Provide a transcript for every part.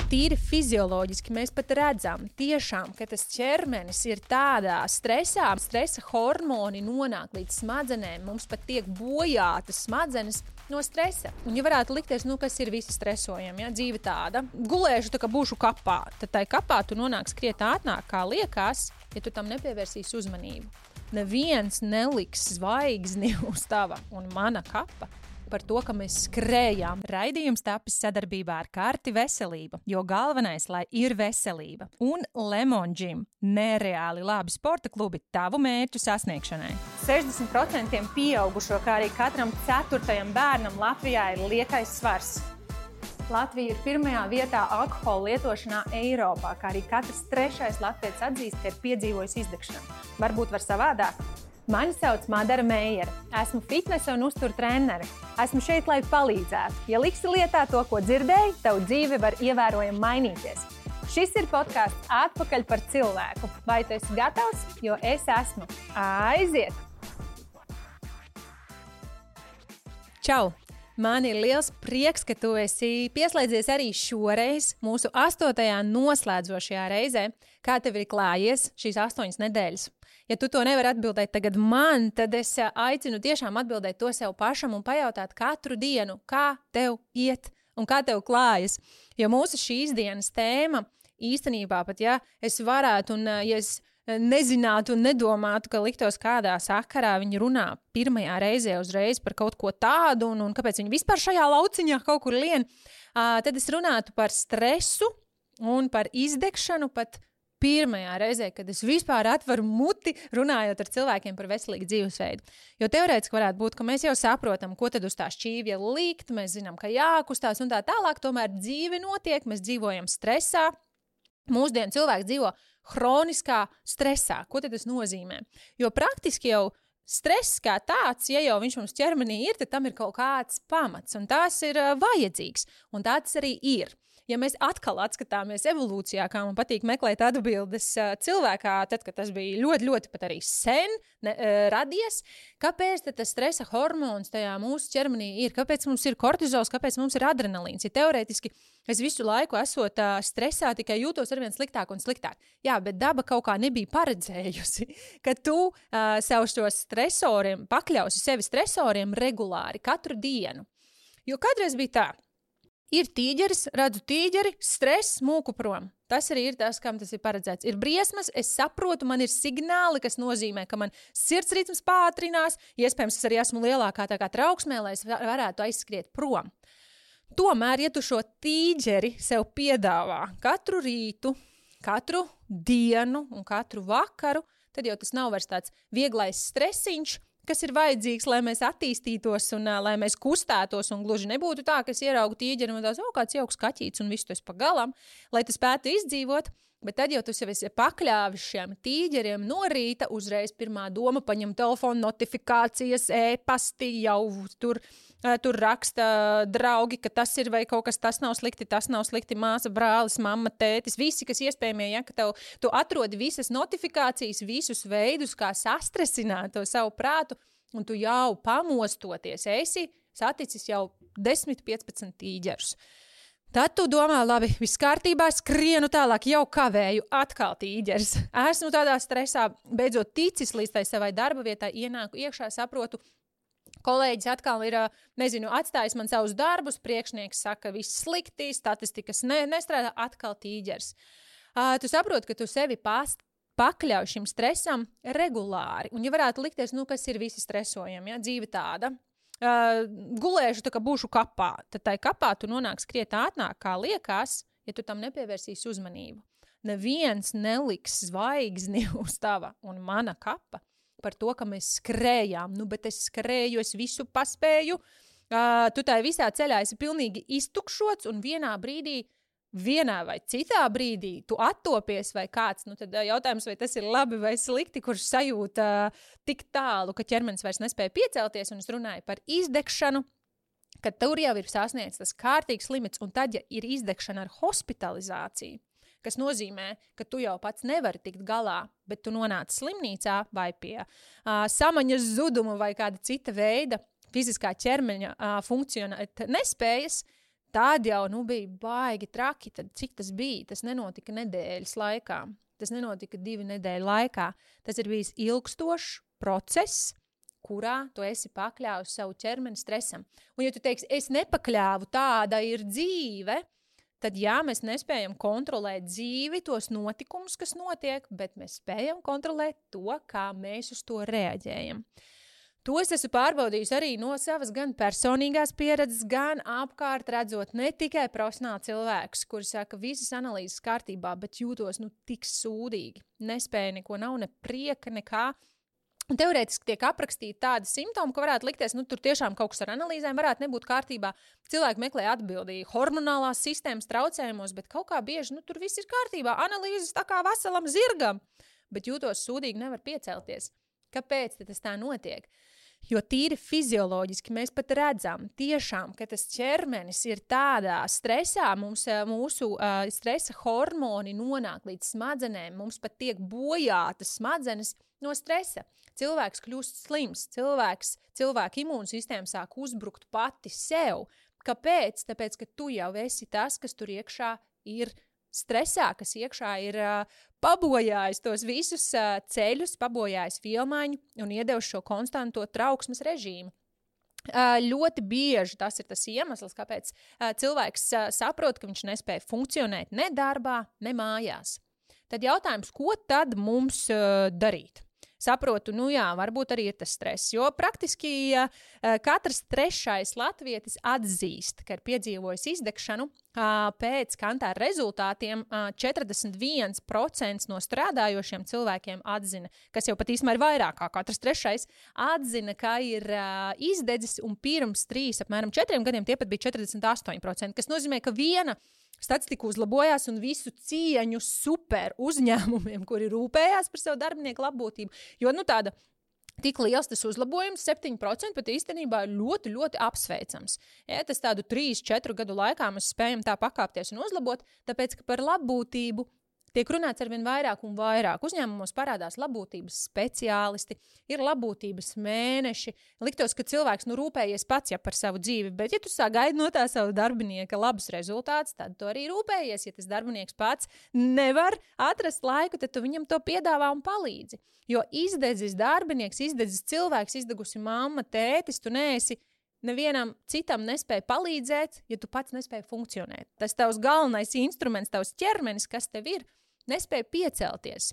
tīri fizioloģiski mēs pat redzam, tiešām, ka tas ķermenis ir tādā stresā, stresa hormoni nonāk līdz smadzenēm, mums pat tiek bojātas smadzenes no stresa. Un ja varētu likties, kas ir visi stresojami, ja dzīve tāda, gulēšu tā kā būšu kapā, tad tai kapā tu nonāks krietni ātrāk, kā liekas, ja tu tam nepievērsīsi uzmanību. Neviens neliks zvaigzni uz tava un mana kapa par to, ka mēs skrējām. Raidījums tapis sadarbībā ar Karti Veselība, jo galvenais, lai ir veselība. Un Lemon Gym – nereāli labi sporta klubi tavu mērķu sasniegšanai. 60% pieaugušo, kā arī katram 4. bērnam Latvijā ir liekais svars. Latvija ir 1. vietā alkohola lietošanā Eiropā, kā arī katrs 3. latvietis atzīst, ka ir piedzīvojis izdegšanu. Varbūt var savādāk? Mani sauc Madara Meijere. Esmu fitnesa un uzturu trenere. Esmu šeit, lai palīdzētu. Ja liksi lietā to, ko dzirdēji, tavu dzīve var ievērojami mainīties. Šis ir podcasts Atpakaļ par cilvēku. Vai tu esi gatavs? Jo es esmu. Aiziet! Čau! Man ir liels prieks, ka tu esi pieslēdzies arī šoreiz, mūsu 8. noslēdzošajā reizē. Kā tev ir klājies šīs 8 nedēļas? Ja tu to nevari atbildēt tagad man, tad es aicinu tiešām atbildēt to sev pašam un pajautāt katru dienu, kā tev iet un kā tev klājas. Jo mūsu šīs dienas tēma īstenībā pat, ja es varētu un ja es nezinātu un nedomātu, ka liktos kādā sakarā viņi runā pirmajā reizē uzreiz par kaut ko tādu un kāpēc viņi vispār šajā lauciņā kaut kur lien, tad es runātu par stresu un par izdegšanu pat pirmajā reizē, kad es vispār atveru muti runājot ar cilvēkiem par veselīgu dzīvesveidu. Jo teorētiski varētu būt, ka mēs jau saprotam, ko tad uz tā šķīvja likt, mēs zinām, ka jākustās un tā tālāk, tomēr dzīve notiek, mēs dzīvojam stresā. Mūsdienu cilvēks dzīvo hroniskā stresā. Ko tad tas nozīmē? Jo praktiski jau stress kā tāds, ja jau viņš mums ķermenī ir, tad tam ir kaut kāds pamats, un tās ir vajadzīgs, un tā tas arī ir. Ja mēs atkal atskatāmies evolūcijā, kā man patīk meklēt atbildes cilvēkā, tad, kad tas bija ļoti, ļoti pat arī sen radies, kāpēc tad tas stresa hormons tajā mūsu ķermenī ir? Kāpēc mums ir kortizols, kāpēc mums ir adrenalīns? Ja teorētiski es visu laiku esot stresā, tikai jūtos arvien sliktāk un sliktāk. Jā, bet daba kaut kā nebija paredzējusi, ka tu sev šos stresoriem, pakļausi sevi stresoriem regulāri katru dienu. Jo kādreiz bija tā. Ir tīģeris, redzu tīģeri, stress, mūku prom. Tas arī ir tas, kam tas ir paredzēts. Ir briesmas, es saprotu, man ir signāli, kas nozīmē, ka man sirdsritms pātrinās, iespējams, es arī esmu lielākā tā kā trauksmē, lai es varētu aizskriet prom. Tomēr, ja tu šo tīģeri sev piedāvā katru rītu, katru dienu un katru vakaru, tad jau tas nav vairs tāds vieglais stresiņš, kas ir vajadzīgs, lai mēs attīstītos un lai mēs kustētos un gluži nebūtu tā, ka es ieraugu tīģeri un tās, kāds jauks kaķīts un visu to es pa galam, lai tu spētu izdzīvot, bet tad jau tu sev esi pakļāvis šiem tīģeriem no rīta, uzreiz pirmā doma paņem telefonu notifikācijas, e-pasti, jau tur raksta draugi, ka tas ir vai kaut kas tas nav slikti, māsa, brālis, mamma, tētis, visi, kas iespējamie, ja, ka tu atrodi visas notifikācijas, visus veidus, kā sastresināt to savu prātu, un tu jau pamostoties esi saticis jau 10-15 tīģerus. Tad tu domā, labi, viss kārtībā, skrienu tālāk, jau kavēju, atkal tīģeris. Esmu tādā stresā, beidzot ticis līdz tai savai darba vietai, ienāku iekšā, saprotu, kolēģis atkal ir, atstājis man savus darbus, priekšnieks saka, viss slikti, statistikas nestrādā, atkal tīģeris. Tu saproti, ka tu sevi pakļauj šim stresam regulāri. Un ja varētu likties, kas ir visi stresojami, ja, dzīve tāda, gulēšu tā kā būšu kapā, tad tai kapā tu nonāks krietni ātrāk, kā liekas, ja tu tam nepievērsīsi uzmanību. Neviens neliks zvaigzni uz tava un mana kapa par to, ka mēs skrējām. Bet es skrēju, es visu paspēju. Tu tai visā ceļā esi pilnīgi iztukšots un vienā vai citā brīdī tu attopies vai kāds, tad jautājums, vai tas ir labi vai slikti, kurš sajūta tik tālu, ka ķermenis vairs nespēja piecelties, un es runāju par izdegšanu, ka tur jau ir sasniegts tas kārtīgs limits, un tad, ja ir izdegšana ar hospitalizāciju, kas nozīmē, ka tu jau pats nevari tikt galā, bet tu nonāc slimnīcā vai pie samaņas zuduma vai kāda cita veida fiziskā ķermeņa funkcionēt nespējas, tad jau bija baigi traki. Tad, cik tas bija? Tas nenotika nedēļas laikā. Tas nenotika 2 nedēļu laikā. Tas ir bijis ilgstošs process, kurā tu esi pakļāvis savu ķermeni stresam. Un ja tu teiksi, es nepakļāvu, tāda ir dzīve, tad jā, mēs nespējam kontrolēt dzīvi, tos notikumus, kas notiek, bet mēs spējam kontrolēt to, kā mēs uz to reaģējam. To es esmu pārbaudījis arī no savas gan personīgās pieredzes, gan apkārt redzot ne tikai profesionāli cilvēkus, kuri saka, visas analīzes kārtībā, bet jūtos tik sūdīgi. Nespēja neko, nav ne prieka, nekā. Un teorētiski tiek aprakstīti tādi simptomi, ka varētu likties, tur tiešām kaut kas ar analīzēm varētu nebūt kārtībā. Cilvēki meklē atbildi hormonālās sistēmas traucējumos, bet kaut kā bieži, tur viss ir kārtībā. Analīzes tā kā veselam zirgam, bet jūtos sūdīgi, nevar piecelties. Kāpēc tas tā notiek? Jo tīri fizioloģiski mēs pat redzam tiešām, ka tas ķermenis ir tādā stresā, mūsu stresa hormoni nonāk līdz smadzenēm, mums pat tiek bojātas smadzenes no stresa. Cilvēks kļūst slims, cilvēka imūnsistēma sāk uzbrukt pati sev. Kāpēc? Tāpēc, ka tu jau esi tas, kas tur iekšā ir stresā, kas iekšā ir pabojājis tos visus ceļus, pabojājis vielmaiņu un iedevis šo konstanto trauksmes režīmu. Ļoti bieži tas ir tas iemesls, kāpēc cilvēks saprot, ka viņš nespēja funkcionēt ne darbā, ne mājās. Tad jautājums, ko tad mums darīt? Saprotu, varbūt arī ir tas stress, jo praktiski katrs 3. latvietis atzīst, ka ir piedzīvojis izdegšanu. Pēc Kantāra rezultātiem 41% no strādājošiem cilvēkiem atzina, kas jau pat īstenībā ir vairāk kā katrs 3. atzina, ka ir izdedzis, un pirms 3, apmēram 4 gadiem tie pat bija 48%, kas nozīmē, ka viena statistika uzlabojās un visu cieņu super uzņēmumiem, kuri rūpējās par savu darbinieku labbūtību. Jo tāda tik liels tas uzlabojums, 7% pat īstenībā ir ļoti, ļoti apsveicams. Ja, tas tādu 3-4 gadu laikā mēs spējam tā pakāpties un uzlabot, tāpēc, ka par labbūtību tiek runāts arvien vairāk un vairāk. Uzņēmumos parādās labbūtības speciālisti, ir labbūtības mēneši. Liktos, ka cilvēks rūpējies pats par savu dzīvi, bet ja tu sagaidi no tā savu darbinieka labus rezultātus, tad tu arī rūpējies. Ja tas darbinieks pats nevar atrast laiku, tad tu viņam to piedāvā un palīdzi. Jo izdedzis darbinieks, izdedzis cilvēks, izdegusi mamma, tētis, tu neesi nevienam citam nespēja palīdzēt, ja tu pats nespēji funkcionēt. Tas tavs galvenais instruments, tavs ķermenis, kas tev ir, nespēja piecelties.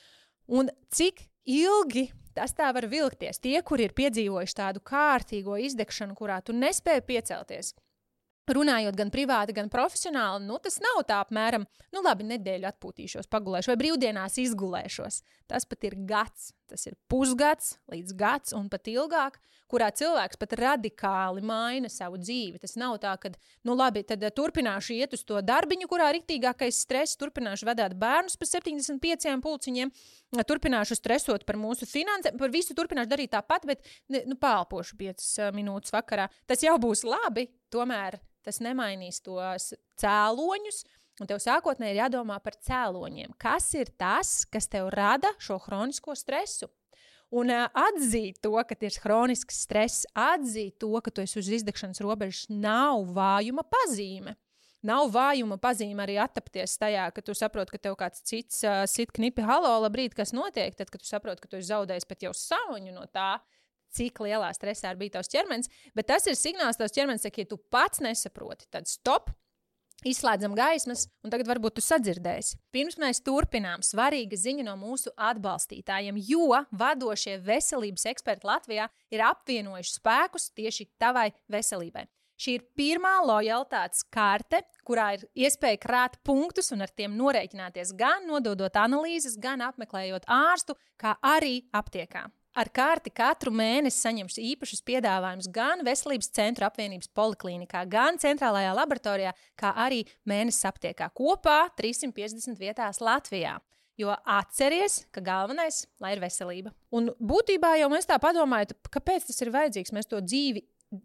Un cik ilgi tas tā var vilkties? Tie, kuri ir piedzīvojuši tādu kārtīgo izdegšanu, kurā tu nespēji piecelties, runājot gan privāti, gan profesionāli, tas nav tā apmēram, labi, nedēļu atpūtīšos, pagulēšu vai brīvdienās izgulēšos. Tas pat ir gads, tas ir pusgads līdz gads un pat ilgāk, kurā cilvēks pat radikāli maina savu dzīvi. Tas nav tā, ka, labi, tad turpināšu iet uz to darbiņu, kurā riktīgākais stress, turpināšu vedāt bērnus pa 75 pulciņiem, turpināšu stresot par mūsu finansēm, par visu turpināšu darīt tāpat, bet pālpošu 5 minūtes vakarā. Tas jau būs labi, tomēr tas nemainīs tos cēloņus, un tev sākotnēji ir jādomā par cēloņiem. Kas ir tas, kas tev rada šo hronisko stresu? Un atzīt to, ka ir hronisks stress, atzīt to, ka tu esi uz izdegšanas robežas, nav vājuma pazīme. Nav vājuma pazīme arī attapties tajā, ka tu saproti, ka tev kāds cits sit knipi, halo, labrīt, kas notiek, tad, kad tu saproti, ka tu esi zaudējis pat jau sāņu no tā, cik lielā stresā ir bijis tavs ķermenis, bet tas ir signāls, tavs ķermenis saka, ja tu pats nesaproti, tad stop, izslēdzam gaismas, un tagad varbūt tu sadzirdēsi. Pirms mēs turpinām, svarīga ziņa no mūsu atbalstītājiem, jo vadošie veselības eksperti Latvijā ir apvienojuši spēkus tieši tavai veselībai. Šī ir pirmā lojalitātes karte, kurā ir iespēja krāt punktus un ar tiem norēķināties gan nododot analīzes, gan apmeklējot ārstu, kā arī aptiekā. Ar karti katru mēnesi saņemšu īpašus piedāvājumus gan Veselības centra apvienības poliklīnikā, gan centrālajā laboratorijā, kā arī mēnesis aptiekā. Kopā 350 vietās Latvijā. Jo atceries, ka galvenais, lai ir veselība. Un būtībā jau mēs tā padomājam, kāpēc tas ir vajadzīgs. Mēs to dzīvi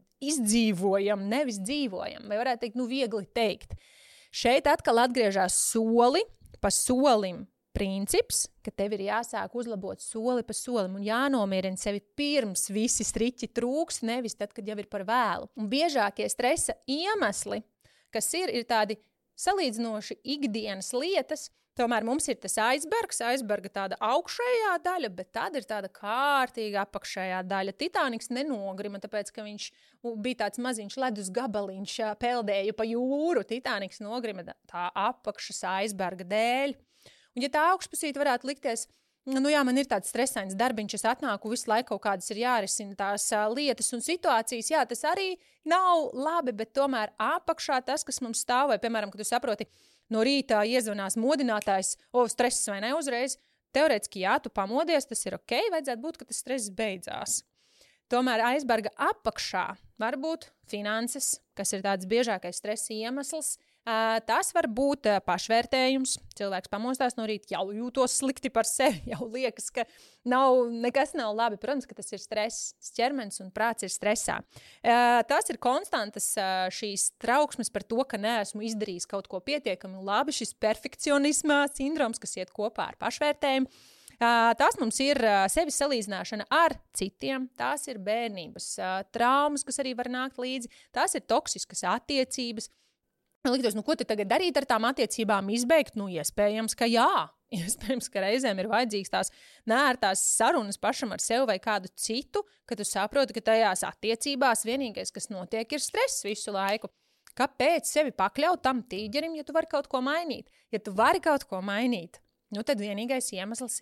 izdzīvojam, nevis dzīvojam. Vai varētu teikt, viegli teikt. Šeit atkal atgriežās soli pa solim. Princips, ka tev ir jāsāk uzlabot soli pa solim un jānomierina sevi pirms visi striķi trūks, nevis tad, kad jau ir par vēlu. Un biežākie stresa iemesli, kas ir tādi salīdzinoši ikdienas lietas. Tomēr mums ir tas aizberga tāda augšējā daļa, bet tad ir tāda kārtīga apakšējā daļa. Titaniks nenogrima, tāpēc, ka viņš bija tāds maziņš ledus gabaliņš, peldēja pa jūru. Titaniks nogrima tā apakšas aizberga dēļ. Un ja tā augšpusīte varētu likties, man ir tāds stresains darbiņš, es atnāku visu laiku kaut kādas ir jārisina tās lietas un situācijas, tas arī nav labi, bet tomēr apakšā tas, kas mums stāv, vai, piemēram, kad tu saproti, no rīta iezvanās modinātājs, stress vai ne uzreiz, teorētiski, tu pamodies, tas ir ok, vajadzētu būt, ka tas stress beidzās. Tomēr aizberga apakšā var būt finanses, kas ir tāds biežākais stresa iemesls. Tas var būt pašvērtējums. Cilvēks pamostās no rīta, jau jūtos slikti par sevi, jau liekas, ka nekas nav labi. Protams, ka tas ir stress, ķermenis un prāts ir stresā. Tas ir konstantas šīs trauksmes par to, ka neesmu izdarījis kaut ko pietiekami labi, šis perfekcionisma sindroms, kas iet kopā ar pašvērtējumu. Tās mums ir sevis salīdzināšana ar citiem, tās ir bērnības traumas, kas arī var nākt līdzi, tās ir toksiskas attiecības. Liktos, ko tu tagad darīt ar tām attiecībām, izbeigt? Iespējams, ka jā. Iespējams, ka reizēm ir vajadzīgs tās neērtās sarunas pašam ar sevi vai kādu citu, ka tu saproti, ka tajās attiecībās vienīgais, kas notiek, ir stress visu laiku. Kāpēc sevi pakļaut tam tīģerim, ja tu vari kaut ko mainīt? Ja tu vari kaut ko mainīt, tad vienīgais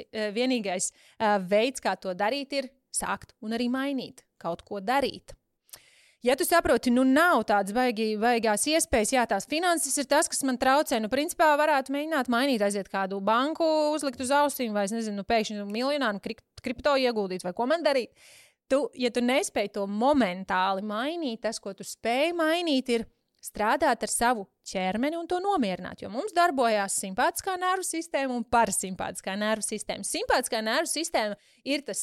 veids, kā to darīt, ir sākt un arī mainīt, kaut ko darīt. Ja tu saproti, nav tādas baigās iespējas, tās finanses ir tas, kas man traucē, principā varētu mēģināt mainīt, aiziet kādu banku, uzlikt uz ausīm, vai es nezinu, pēkšņi miljonāru kripto ieguldīt, vai ko man darīt. Ja tu nespēji to momentāli mainīt, tas, ko tu spēj mainīt, ir strādāt ar savu ķermeni un to nomierināt, jo mums darbojās simpātiskā nervu sistēma un parasimpātiskā nervu sistēma. Simpātiskā nervu sistēma ir tas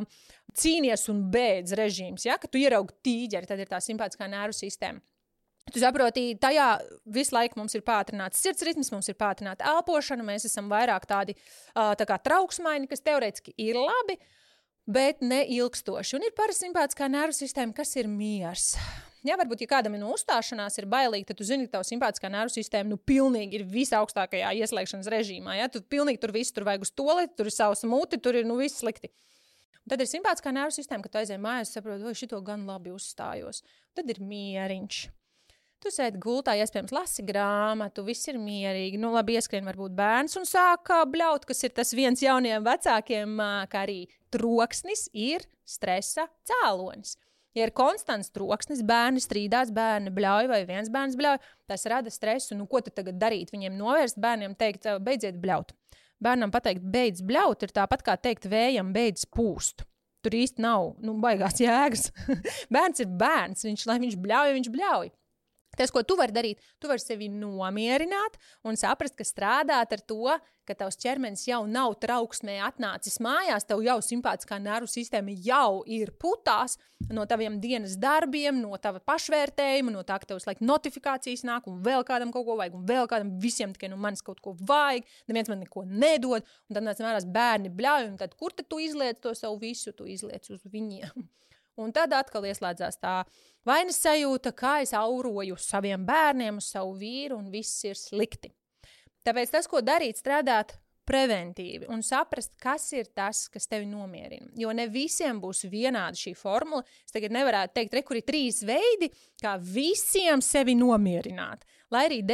cīnies un bēdz režīms, ka tu ieraugi tīģeri, tad ir tā simpātiskā nervu sistēma. Tu saproti, tajā visu laiku mums ir pātrināts sirdsritms, mums ir pātrināta elpošana, mēs esam vairāk tādi tā kā trauksmaini, kas teorētiski ir labi, bet ne ilgstoši. Un ir parasimpātiskā nervu sistēma, kas ir miers. Varbūt, ja kādam no uzstāšanās ir bailīgi, tad tu zini, ka tava simpātiskā nervu sistēma pilnīgi ir visaugstākajā ieslēgšanas režīmā. Tu pilnīgi tur viss, tur vajag uz toleti, tur ir savs muti, tur ir viss slikti. Un tad ir simpātiskā nervu sistēma, kad tu aizēji mājās, saproti, vai šito gan labi uzstājos. Tad ir mieriņš. Tu sēdi gultā, iespējams, lasi grāmatu, viss ir mierīgi. Labi, ieskrien varbūt bērns un sāk bļaut, kas ir tas viens jauniem vecākiem, kā arī troksnis ir stresa cēlonis. Ja ir konstants troksnis, bērni strīdās, bērni bļauj vai viens bērns bļauj, tas rada stresu. Ko tad tagad darīt? Viņiem novērst bērniem teikt, beidziet bļaut. Bērnam pateikt, beidz bļaut, ir tāpat kā teikt vējam, beidz pūst. Tur īsti nav, baigās jēgas. Bērns ir bērns, lai viņš bļauj. Tas, ko tu vari darīt, tu vari sevi nomierināt un saprast, ka strādāt ar to, ka tavs ķermenis jau nav trauksmē atnācis mājās, tev jau simpātiskā nervu sistēma jau ir putās no taviem dienas darbiem, no tava pašvērtējuma, no tā, ka tev laikam notifikācijas nāk un vēl kādam kaut ko vajag, un vēl kādam visiem tikai no manis kaut ko vajag, neviens man neko nedod, un tad nāc mērās bērni bļauj, un tad kur tad tu izliec to savu visu, tu izliec uz viņiem. Un tad atkal ieslēdzās tā vainas sajūta, kā es auroju uz saviem bērniem, uz savu vīru, un viss ir slikti. Tāpēc tas, ko darīt, strādāt preventīvi un saprast, kas ir tas, kas tevi nomierina. Jo ne visiem būs vienāda šī formula. Es tagad nevarētu teikt, kur ir 3 veidi, kā visiem sevi nomierināt. Lai arī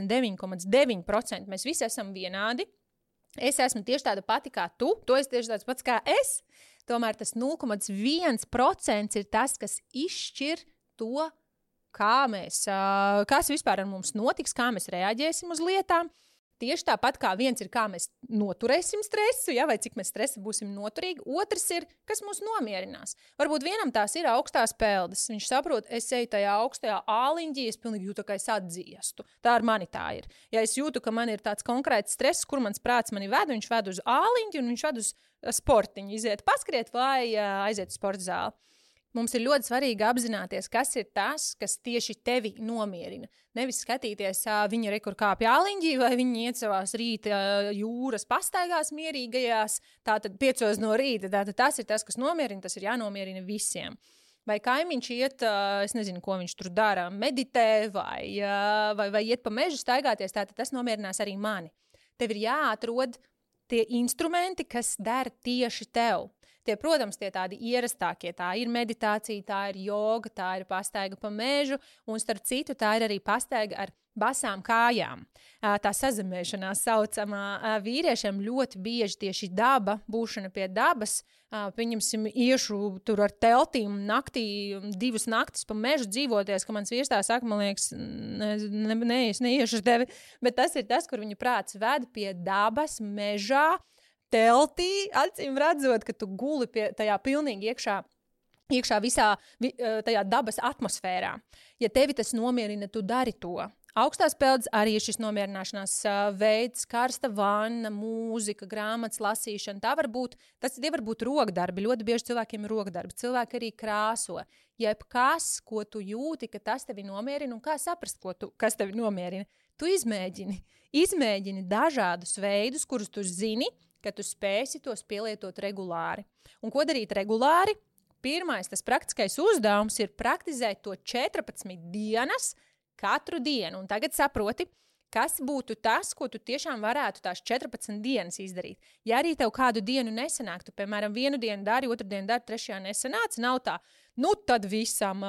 99,9% mēs visi esam vienādi. Es esmu tieši tāda pati kā tu esi tieši tāds pats kā es. Tomēr tas 0,1% ir tas, kas izšķir to, kas vispār ar mums notiks, kā mēs reaģēsim uz lietām. Tieši tāpat kā viens ir, kā mēs noturēsim stresu, vai cik mēs stresa būsim noturīgi. Otrs ir, kas mūs nomierinās. Varbūt vienam tās ir augstās peldes. Viņš saprot, es eju tajā augstajā āliņģī, es pilnīgi jūtu, ka es atdziestu. Tā ar mani tā ir. Ja es jūtu, ka man ir tāds konkrēts stress, kur mans prāts mani ved, viņš ved uz āliņģi un viņš ved uz sportiņu, iziet paskriet vai aiziet uz sporta zāli. Mums ir ļoti svarīgi apzināties, kas ir tas, kas tieši tevi nomierina. Nevis skatīties, viņa rekur kāpj āliņģī, vai viņa iet savās rīta jūras pastaigās mierīgajās, tātad 5 no rīta. Tātad tas ir tas, kas nomierina, tas ir jānomierina visiem. vai kaimiņš iet, es nezinu, ko viņš tur dara, meditē vai iet pa mežu staigāties, tātad tas nomierinās arī mani. Tev ir jāatrod tie instrumenti, kas der tieši tev. Tie, protams, tie tādi ierastākie, tā ir meditācija, tā ir joga, tā ir pastaiga pa mežu, un starp citu tā ir arī pastaiga ar basām kājām. Tā sazemēšanās saucamā vīriešiem ļoti bieži tieši daba, būšana pie dabas, pieņemsim, iešu tur ar teltīm naktī, 2 naktis pa mežu dzīvoties, ka mans vīrs tā saka, man liekas, es neiešu ar tevi, bet tas ir tas, kur viņa prāts ved pie dabas, mežā, teltī, acīm redzot, ka tu guli tajā pilnīgi iekšā visā tajā dabas atmosfērā. Ja tevi tas nomierina, tu dari to. Augstās peldes arī ir šis nomierināšanās veids, karsta vanna, mūzika, grāmatas lasīšana. Tie var būt rokdarbi. Ļoti bieži cilvēkiem ir rokdarbi. Cilvēki arī krāso. Jebkas, ko tu jūti, ka tas tevi nomierina, un kā saprast, kas tevi nomierina. Tu izmēģini dažādus veidus, kurus tu zini, ka tu spēsi tos pielietot regulāri. Un ko darīt regulāri? Pirmais, tas praktiskais uzdevums ir praktizēt to 14 dienas katru dienu. Un tagad saproti, kas būtu tas, ko tu tiešām varētu tās 14 dienas izdarīt. Ja arī tev kādu dienu nesanāk, tu, piemēram, vienu dienu dari, otru dienu dari, trešajā nesanāca, nav tā, tad visam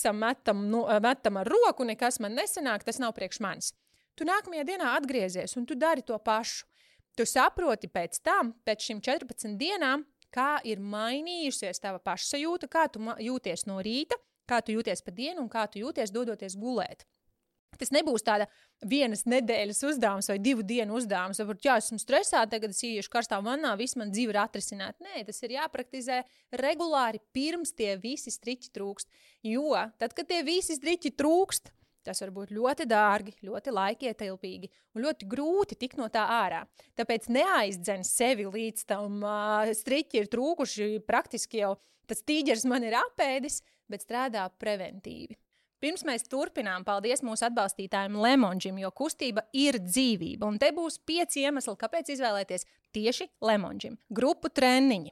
metam ar roku, nekas man nesanāk, tas nav priekš manis. Tu nākamajā dienā atgriezies un tu dari to pašu. Tu saproti pēc šīm 14 dienām, kā ir mainījusies tava pašsajūta, kā tu jūties no rīta, kā tu jūties pa dienu un kā tu jūties dodoties gulēt. Tas nebūs tāda vienas nedēļas uzdevums vai 2 dienu uzdevums. Varbūt, esmu stresā, tagad es ieiešu karstā vannā, viss man dzīve ir atrisināta. Nē, tas ir jāpraktizē regulāri pirms tie visi striķi trūkst. Jo tad, kad tie visi striķi trūkst, tas var būt ļoti dārgi, ļoti laikietilpīgi un ļoti grūti tikt no tā ārā. Tāpēc neaizdzen sevi līdz tam striķi ir trūkuši, praktiski jau tas tīģeris man ir apēdis, bet strādā preventīvi. Pirms mēs turpinām, paldies mūsu atbalstītājiem Lemonžim, jo kustība ir dzīvība. Un te būs 5 iemesli, kāpēc izvēlēties tieši Lemonžim. Grupu treniņi,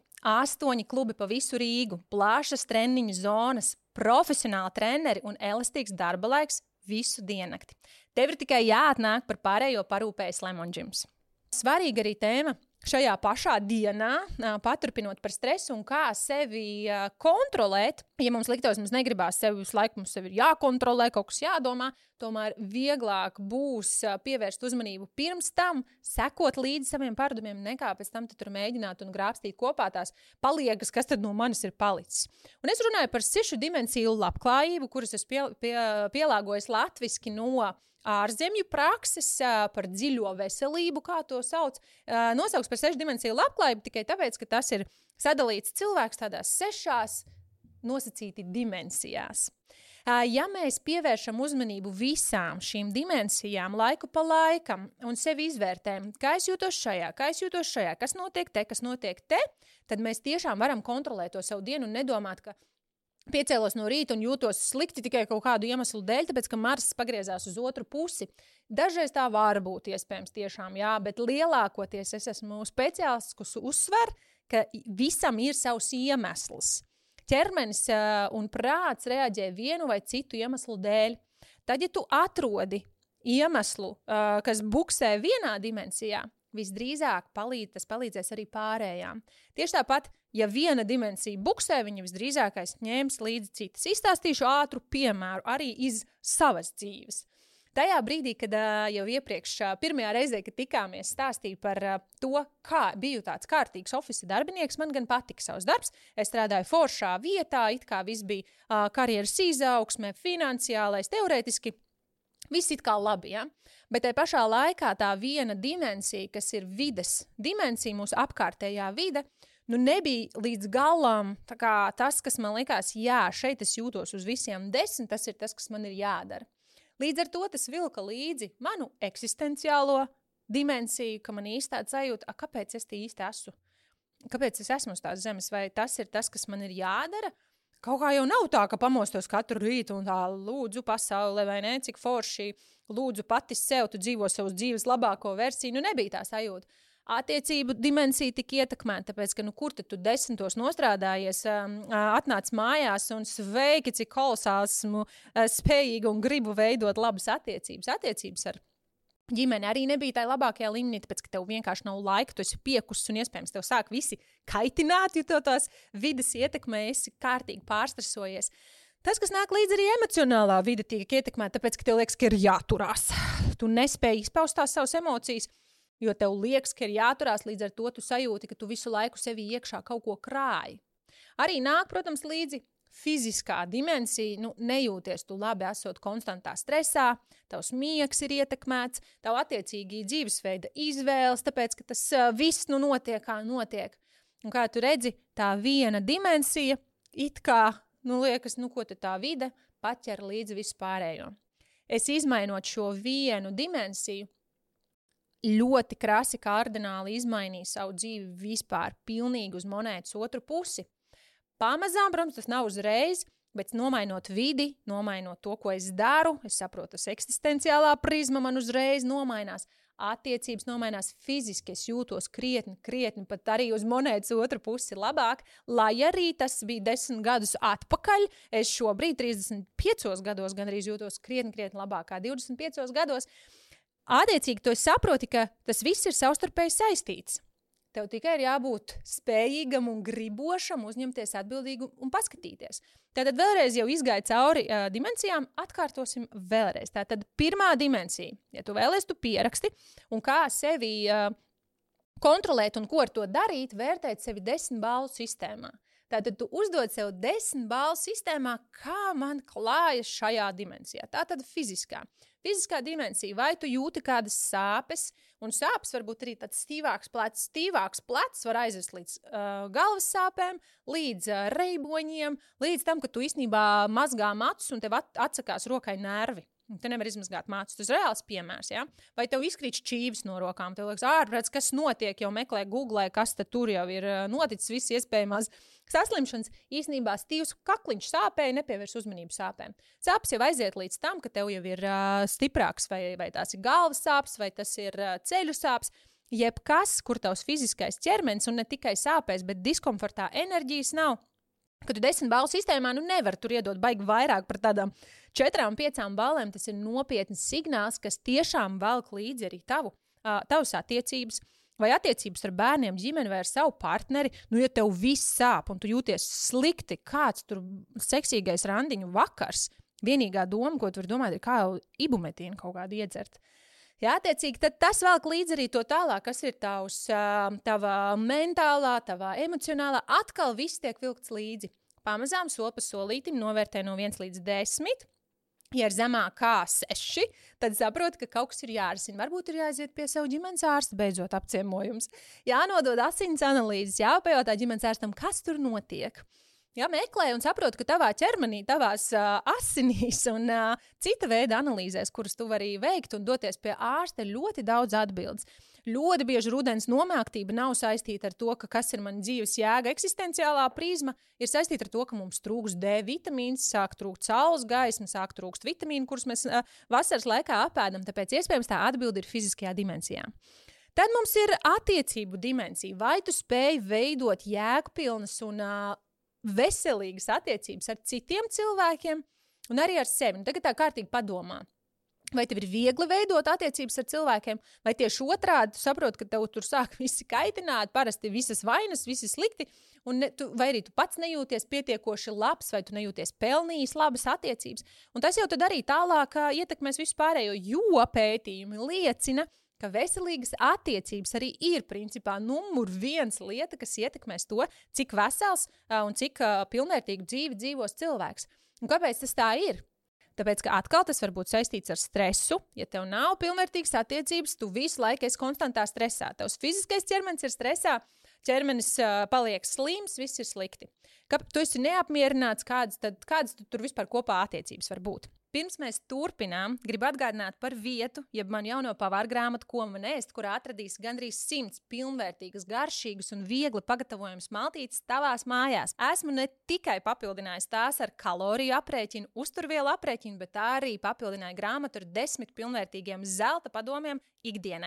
8 klubi pa visu Rīgu, plašas treniņu zonas, profesionāli treneri un elastīgs darba laiks visu diennakti. Tev ir tikai jāatnāk par pārējo parūpējas Lemonžims. Svarīga arī tēma šajā pašā dienā, paturpinot par stresu un kā sevi kontrolēt. Ja mums liktos, mums negribās sevi visu laiku, mums sevi ir jākontrolē, kaut kas jādomā, tomēr vieglāk būs pievērst uzmanību pirms tam, sekot līdzi saviem pārdomiem, nekā pēc tam tur mēģināt un grābstīt kopā tās paliekas, kas tad no manis ir palicis. Un es runāju par 6 dimensiju labklājību, kuras es pielāgojos latviski no ārzemju prakses, par dziļo veselību, kā to sauc. Nosauks par 6 dimensiju labklājību tikai tāpēc, ka tas ir sadalīts cilvēks tādās 6 nosacīti dimensijās. Ja mēs pievēršam uzmanību visām šīm dimensijām laiku pa laikam un sevi izvērtējam, kā es jūtos šajā, kas notiek te, tad mēs tiešām varam kontrolēt to savu dienu un nedomāt, ka piecēlos no rīta un jūtos slikti tikai kaut kādu iemeslu dēļ, tāpēc, ka Mars pagriezās uz otru pusi. Dažreiz tā var būt iespējams tiešām, jā, bet lielākoties es esmu speciālists, kas uzsver, ka visam ir savs iemesls. Ķermenis un prāts reaģē vienu vai citu iemeslu dēļ. Tad, ja tu atrodi iemeslu, kas buksē vienā dimensijā, visdrīzāk tas palīdzēs arī pārējām. Tieši tāpat, ja viena dimensija buksē, viņa visdrīzākais ņēms līdzi citas. Izstāstīšu ātru piemēru arī iz savas dzīves. Tajā brīdī, kad jau iepriekš pirmajā reizē, kad tikāmies, stāstīju par to, kā biju tāds kārtīgs ofisa darbinieks, man gan patika savs darbs. Es strādāju foršā vietā, it kā viss bija karjeras izaugsmē, finansiālais, teorētiski. Viss it kā labi, ja? Bet tai pašā laikā tā viena dimensija, kas ir vides dimensija, mūsu apkārtējā vide, nebija līdz galam tas, kas man likās, jā, šeit es jūtos uz visiem 10, tas ir tas, kas man ir jādara. Līdz ar to tas vilka līdzi manu eksistenciālo dimensiju, ka man īsti tāda sajūta, kāpēc es īsti esmu? Kāpēc es esmu uz tās zemes? Vai tas ir tas, kas man ir jādara? Kaut kā jau nav tā, ka pamostos katru rītu un tā lūdzu pasaulē, vai ne, cik forši, lūdzu pati sev, tu dzīvo savus dzīves labāko versiju, nebija tā sajūta. attiecību dimensija tika ietekmēta, tāpēc, ka, kur tad tu 10. nostrādājies, atnāc mājās un sveiki, cik kolosāls esmu spējīga un gribu veidot labas attiecības. Attiecības ar ģimeni arī nebija tā labākajā līmenī, tāpēc, ka tev vienkārši nav laika, tu esi piekusis un iespējams tev sāk visi kaitināt, jo to tās vides ietekmē, esi kārtīgi pārstresojies. Tas, kas nāk līdz arī emocionālā vide tiek ietekmēta, tāpēc, ka tev liekas, ka ir jāturās. Tu nespēji izpaust tās savas emocijas, jo tev liekas, ka ir jāturās, līdz ar to tu sajūti, ka tu visu laiku sevī iekšā kaut ko krāji. Arī nāk, protams, līdzi fiziskā dimensija, nejūties tu labi, esot konstantā stresā, tavs miegs ir ietekmēts, tavu attiecīgi dzīvesveida izvēles, tāpēc, ka tas viss notiek, kā notiek. Un kā tu redzi, tā viena dimensija, it kā, liekas, ko te tā vide paķer līdzi vispārējo. Es izmainot šo vienu dimensiju, ļoti krasi kardināli izmainīja savu dzīvi vispār pilnīgi uz monētas otru pusi. Pamazām, protams, tas nav uzreiz, bet nomainot vidi, nomainot to, ko es daru, es saprotu, tas eksistenciālā prizma man uzreiz nomainās, attiecības nomainās fiziski, es jūtos krietni, pat arī uz monētas otru pusi labāk, lai arī tas bija 10 gadus atpakaļ, es šobrīd 35 gados gandrīz jūtos krietni labāk kā 25 gados. Attiecīgi, tu saproti, ka tas viss ir savstarpēji saistīts. Tev tikai ir jābūt spējīgam un gribošam uzņemties atbildīgu un paskatīties. Tātad vēlreiz jau izgāja cauri dimensijām, atkārtosim vēlreiz. Tātad pirmā dimensija, ja tu vēlies, tu pieraksti, un kā sevi kontrolēt un ko ar to darīt, vērtēt sevi 10 balvu sistēmā. Tātad tu uzdod sev 10 balvu sistēmā, kā man klājas šajā dimensijā. Tātad fiziskā. Fiziskā dimensija, vai tu jūti kādas sāpes, un sāpes varbūt arī tāds stīvāks plecs var aizvest līdz galvas sāpēm, līdz reiboņiem, līdz tam, ka tu īstenībā mazgā matus un tev atsakās rokai nervi. Te nevar izmazgāt mācus. Tas ir reāls piemērs, ja? Vai tev izkrīt šķīvis no rokām, tev liekas, ārprāts, kas notiek, jau meklē Googlē, kas tur jau ir noticis, viss iespējamās saslimšanas. Īstenībā stīvs kakliņš sāpēja, nepievērs uzmanību sāpēm. Sāpes jau aiziet līdz tam, ka tev jau ir stiprāks, vai tās ir galvas sāpes, vai tas ir ceļu sāpes. Jebkas, kur tavs fiziskais ķermenis un ne tikai sāpēs, bet diskomfortā enerģijas nav. Kad tu 10 balvu sistēmā, nevar tur iedot baigi vairāk par tādām 4-5 balēm, tas ir nopietns signāls, kas tiešām velk līdzi arī tavas attiecības, vai attiecības ar bērniem, ģimeni vai ar savu partneri. Ja tev viss sāp un tu jūties slikti, kāds tur seksīgais randiņu vakars, vienīgā doma, ko tu vari domāt, ir kā jau ibumetīnu kaut kādu iedzert. Jā, attiecīgi, tad tas velk līdzi arī to tālāk, kas ir tava mentālā, tava emocionālā, atkal viss tiek vilkts līdzi. Pamazām soli pa solītim novērtē no 1 līdz 10. Ja ir zemāk kā 6, tad saprot, ka kaut kas ir jārisina. Varbūt ir jāaiziet pie savu ģimenes ārsta, beidzot apciemojums. Jānodod asins analīzes, jāpajautā ģimenes ārstam, kas tur notiek. Ja meklē un saprot, ka tavā ķermenī, tavās asinīs un cita veida analīzēs, kuras tu vari veikt un doties pie ārsta, ļoti daudz atbildes. Ļoti bieži rudens nomāktība nav saistīta ar to, ka kas ir man dzīves jēga eksistenciālā prizma, ir saistīta ar to, ka mums trūks D vitamīns, sāk trūkt saules gaisma, sāk trūkst vitamīnu, kurus mēs vasaras laikā apēdam, tāpēc iespējams tā atbilde ir fiziskajā dimensijā. Tad mums ir attiecību dimensija. Vai tu spēj veidot jēgpilnas un veselīgas attiecības ar citiem cilvēkiem un arī ar sevi. Tagad tā kārtīgi padomā. Vai tev ir viegli veidot attiecības ar cilvēkiem, vai tieši otrādi tu saproti, ka tev tur sāk visi kaitināt, parasti visas vainas, visi slikti, vai arī tu pats nejūties pietiekoši labs, vai tu nejūties pelnījis labas attiecības. Un tas jau tad arī tālāk ietekmēs visu pārējo, jo pētījumi liecina, ka veselīgas attiecības arī ir principā numur 1 lieta, kas ietekmēs to, cik vesels un cik pilnvērtīgu dzīvi dzīvos cilvēks. Un kāpēc tas tā ir? Tāpēc, ka atkal tas var būt saistīts ar stresu. Ja tev nav pilnvērtīgas attiecības, tu visu laiku esi konstantā stresā. Tavs fiziskais ķermenis ir stresā, ķermenis paliek slims, viss ir slikti. Tu esi neapmierināts, kādas tur vispār kopā attiecības var būt. Pirms mēs turpinām, gribu atgādināt par vietu, jeb man jauno pavāru grāmatu, ko man ēst, kurā atradīs gandrīz 100 pilnvērtīgas, garšīgas un viegli pagatavojamas maltītes tavās mājās. Esmu ne tikai papildinājis tās ar kaloriju aprēķinu, uzturvielu aprēķinu, bet arī papildināju grāmatu ar 10 pilnvērtīgiem zelta padomiem ikdienai.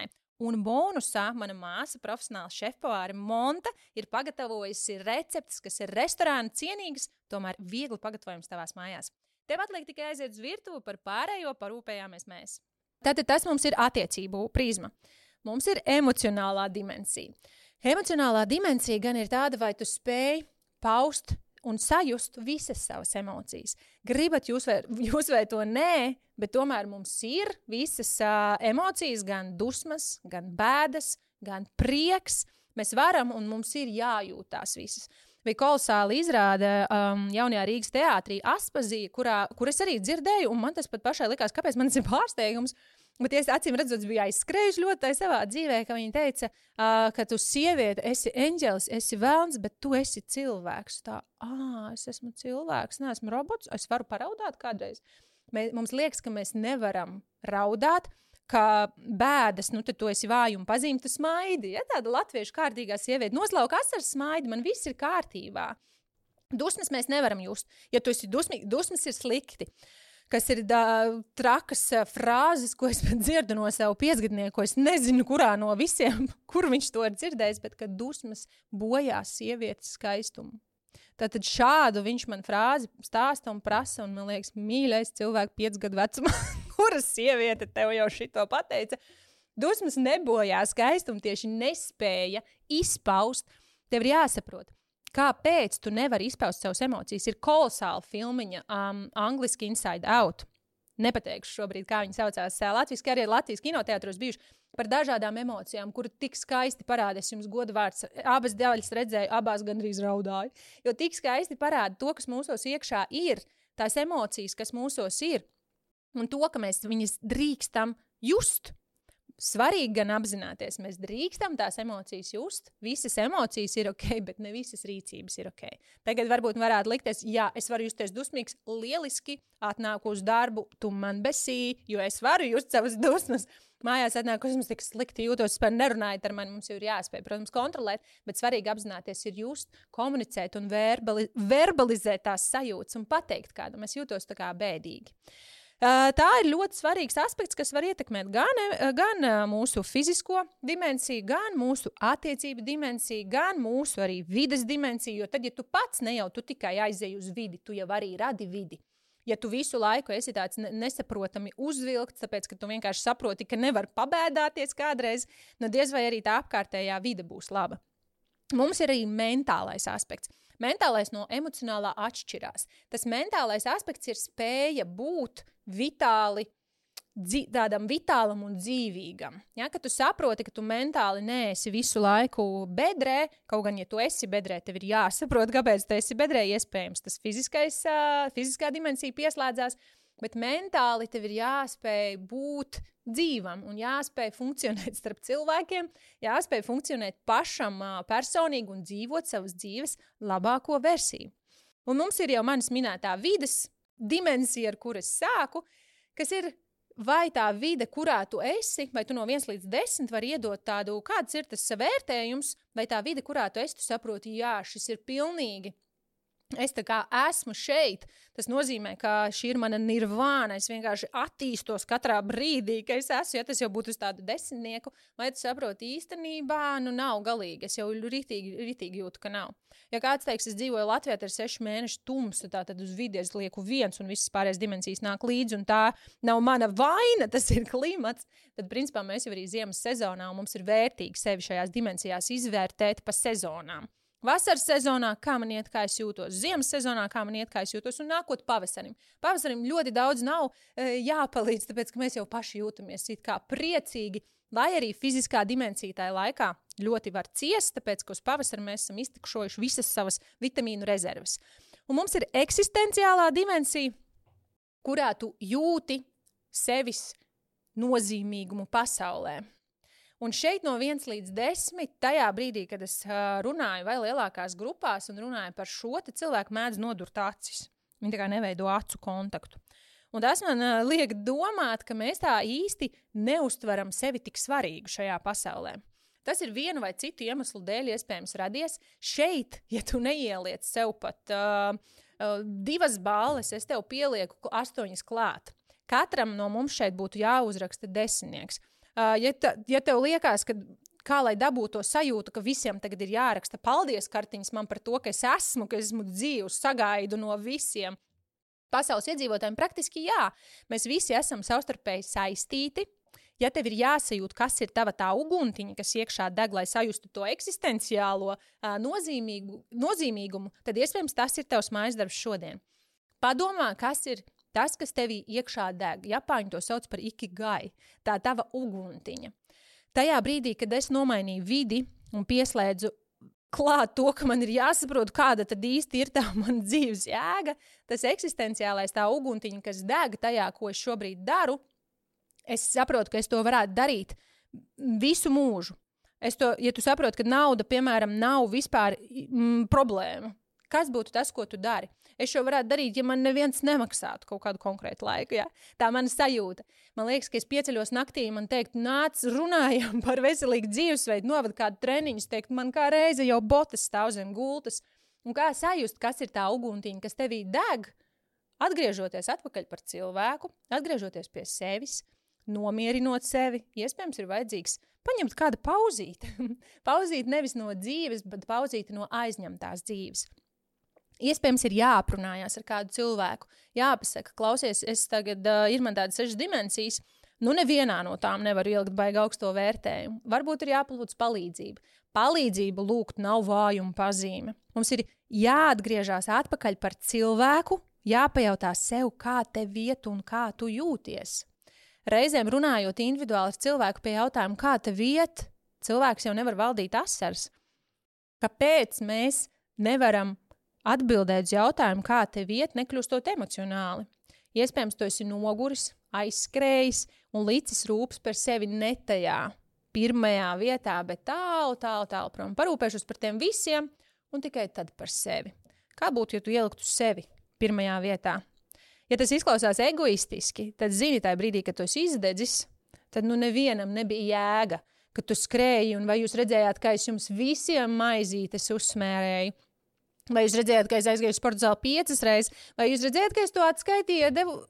Un bonusā mana māsa, profesionāla šefpavāre Monta, ir pagatavojusi receptes, kas ir restorāna cienīgas, tomēr viegli pagatavojams tavās mājās. Tev atliek tikai aiziet uz virtuvi, par pārējo parūpējāmies mēs. Tātad tas mums ir attiecību prizma. Mums ir emocionālā dimensija. Emocionālā dimensija gan ir tāda, vai tu spēj paust un sajust visas savas emocijas. Gribat jūs vai to nē, bet tomēr mums ir visas emocijas, gan dusmas, gan bēdas, gan prieks. Mēs varam un mums ir jājūt tās visas. Bija kolosāli izrāde jaunajā Rīgas teātrī Aspazija, kur es arī dzirdēju, un man tas pat pašai likās, kāpēc man tas ir pārsteigums. Bet es acīm redzot, biju aizskrējuši ļoti savā dzīvē, ka viņa teica, ka tu sieviete, esi eņģelis, esi velns, bet tu esi cilvēks. Tā, es esmu cilvēks, neesmu robots, es varu paraudāt kādreiz. Mums liekas, ka mēs nevaram raudāt, ka bēdas, tad tu esi vāji un pazīmi, tu smaidi. Ja? Tāda latviešu kārtīgā sieviete noslauka asaras smaidi, man viss ir kārtībā. Dusmas mēs nevaram just. Ja tu esi dusmīgi, dusmas ir slikti. Kas ir trakas frāzes, ko es dzirdu no savu piecgadnieku. Es nezinu, kurā no visiem, kur viņš to ir dzirdējis, bet ka dusmas bojā sievietes skaistumu. Tātad šādu viņš man frāzi stāsta un prasa, un man liekas, mīļais cilvēks 5 gadu vecumā, kuras sieviete tev jau šito pateica. Dusmas nebojā skaistumu, tieši nespēja izpaust. Tev ir jāsaprot. Kāpēc tu nevari izpaust savas emocijas? Ir kolosāla filmiņa, angliski Inside Out. Nepateikšu šobrīd, kā viņa saucās. Latviski arī Latvijas kinoteātros bijuši par dažādām emocijām, kuru tik skaisti parādās jums goda vārds. Abas daļas redzēju, abās gandrīz raudāju. Jo tik skaisti parāda to, kas mūsos iekšā ir, tās emocijas, kas mūsos ir, un to, ka mēs viņas drīkstam just. Svarīgi gan apzināties, mēs drīkstam tās emocijas just, visas emocijas ir ok, bet ne visas rīcības ir ok. Tagad varbūt varētu likties, jā, es varu justies dusmīgs, lieliski, atnāku uz darbu, tu man besī, jo es varu just savas dusmas. Mājās atnāku, es tik slikti jūtos, par nerunājot ar mani, mums jau ir jāspēj, protams, kontrolēt, bet svarīgi apzināties ir just, komunicēt un verbalizēt tās sajūtas un pateikt kādam, es jūtos tā kā bēdīgi. Tā ir ļoti svarīgs aspekts, kas var ietekmēt gan mūsu fizisko dimensiju, gan mūsu attiecību dimensiju, gan mūsu arī vides dimensiju, jo tad, ja tu pats ne jau tu tikai aizēji uz vidi, tu jau arī radi vidi. Ja tu visu laiku esi tāds nesaprotami uzvilkts, tāpēc, ka tu vienkārši saproti, ka nevar pabēdāties kādreiz, diez vai arī tā apkārtējā vide būs laba. Mums ir arī mentālais aspekts. Mentālais no emocionālā atšķirās. Tas mentālais aspekts ir spēja būt tādam vitālam un dzīvīgam. Ja, kad tu saproti, ka tu mentāli neesi visu laiku bedrē, kaut gan, ja tu esi bedrē, tev ir jāsaprot, kāpēc tu esi bedrē, iespējams, tas fiziskā dimensija pieslēdzās, bet mentāli tev ir jāspēj būt dzīvam un jāspēj funkcionēt starp cilvēkiem, jāspēj funkcionēt pašam personīgi un dzīvot savas dzīves labāko versiju. Un mums ir jau manis minētā vides dimensija, ar kuras sāku, kas ir vai tā vide, kurā tu esi, vai tu no 1 līdz 10 var iedot tādu, kāds ir tas vērtējums, vai tā vide, kurā tu esi, tu saproti, jā, šis ir pilnīgi. Es tā kā esmu šeit, tas nozīmē, ka šī ir mana nirvāna, es vienkārši attīstos katrā brīdī, ka es esmu, ja tas jau būtu uz tādu 10, vai tu saproti īstenībā, nav galīgi, es jau ritīgi jūtu, ka nav. Ja kāds teiks, es dzīvoju Latvijā, tad ir 6 mēneši tumsa, tad uz vidi es lieku 1 un visas pārējās dimensijas nāk līdzi, un tā nav mana vaina, tas ir klimats, tad principā mēs jau arī ziemas sezonā, un mums ir vērtīgi sevi šajās dimensijās izvērtēt pa sezonām. Vasaras sezonā, kā man iet, kā es jūtos, ziemas sezonā, kā man iet, kā es jūtos, un nākot pavasarim. Pavasarim ļoti daudz nav jāpalīdz, tāpēc, ka mēs jau paši jūtamies it kā priecīgi, lai arī fiziskā dimensija tajā laikā ļoti var ciest, tāpēc, ka uz pavasaru mēs esam iztikšojuši visas savas vitamīnu rezerves. Un mums ir eksistenciālā dimensija, kurā tu jūti sevis nozīmīgumu pasaulē. Un šeit no 1 līdz 10, tajā brīdī, kad es runāju vai lielākās grupās un runāju par šo, tad cilvēki mēdz nodurt acis. Viņi tā kā neveido acu kontaktu. Un tas man liek domāt, ka mēs tā īsti neuztveram sevi tik svarīgu šajā pasaulē. Tas ir vienu vai citu iemeslu dēļ iespējams radies. Šeit, ja tu neieliec sev pat 2 balles, es tev pielieku 8 klāt. Katram no mums šeit būtu jāuzraksta 10. Ja tev liekas, ka kā lai dabūtu to sajūtu, ka visiem tagad ir jāraksta paldies kartiņas man par to, ka es esmu dzīvs, sagaidu no visiem. Pasaules iedzīvotājiem praktiski jā. Mēs visi esam savstarpēji saistīti. Ja tev ir jāsajūt, kas ir tava tā uguntiņa, kas iekšā deg, lai sajustu to eksistenciālo nozīmīgumu, tad iespējams tas ir tavs mājas darbs šodien. Padomā, kas ir tas, kas tevī iekšā deg. Japāņi to sauc par ikigai. Tā tava uguntiņa. Tajā brīdī, kad es nomainīju vidi un pieslēdzu klāt to, ka man ir jāsaprot, kāda tad īsti ir tā mana dzīves jēga, tas eksistenciālais tā uguntiņa, kas deg tajā, ko es šobrīd daru, es saprotu, ka es to varētu darīt visu mūžu. Ja tu saproti, ka nauda, piemēram, nav vispār problēma, kas būtu tas, ko tu dari? Es šo varētu darīt, ja man neviens nemaksātu kaut kādu konkrētu laiku. Ja? Tā mana sajūta. Man liekas, ka es pieceļos naktī, man teikt, nāc, runājam par veselīgu dzīvesveidu, novad kādu treniņus, teikt, man kā reize jau botas stāv zem gultas. Un kā sajust, kas ir tā uguntiņa, kas tevī deg, atgriežoties atpakaļ par cilvēku, atgriežoties pie sevis, nomierinot sevi, iespējams ir vajadzīgs paņemt kādu pauzīti. Pauzīti nevis no dzīves, bet pauzīti no aizņemtās dzīves. Iespējams ir jāaprunājās ar kādu cilvēku, jāpasaka, klausies, es tagad ir man tādas 6 dimensijas, nevienā no tām nevaru ilgt baigi augsto vērtējumu. Varbūt ir jāpalūdz palīdzību. Palīdzību lūgt nav vājuma pazīme. Mums ir jāatgriežās atpakaļ par cilvēku, jāpajautā sev, kā tev iet un kā tu jūties. Reizēm runājot individuāli ar cilvēku pie jautājumu, kā tev iet, cilvēks jau nevar valdīt asaras. Kāpēc mēs nevaram atbildēt uz jautājumu, kā tev iet, nekļūstot emocionāli? Iespējams, tu esi noguris, aizskrējis un licis rūpes par sevi ne tajā pirmajā vietā, bet tālu prom. Parūpēšos par tiem visiem un tikai tad par sevi. Kā būtu, ja tu ieliktu sevi pirmajā vietā? Ja tas izklausās egoistiski, tad zini tajā brīdī, kad tu esi izdedzis, tad nevienam nebija jēga, kad tu skrēji un vai jūs redzējāt, ka es jums visiem maizītes uzsmērēju. Vai jūs redzējāt, ka es aizgāju sporta zāli 5 reizes, vai jūs redzējāt, ka es to atskaitīju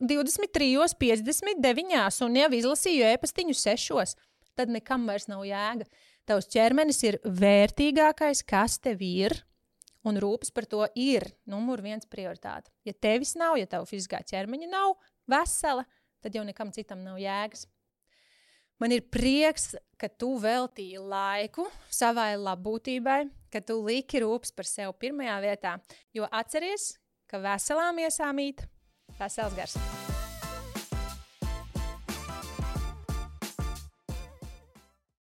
23:59 un jau izlasīju e-pastiņu 6, tad nekam vairs nav jēga. Tavs ķermenis ir vērtīgākais, kas tev ir, un rūpes par to ir numur 1 prioritāte. Ja tevis nav, ja tavu fiziskā ķermeņa nav vesela, tad jau nekam citam nav jēgas. Man ir prieks, ka tu veltīji laiku savai labbūtībai, ka tu liki rūpes par sevi pirmajā vietā, jo atceries, ka veselām iesām īt vesels gars.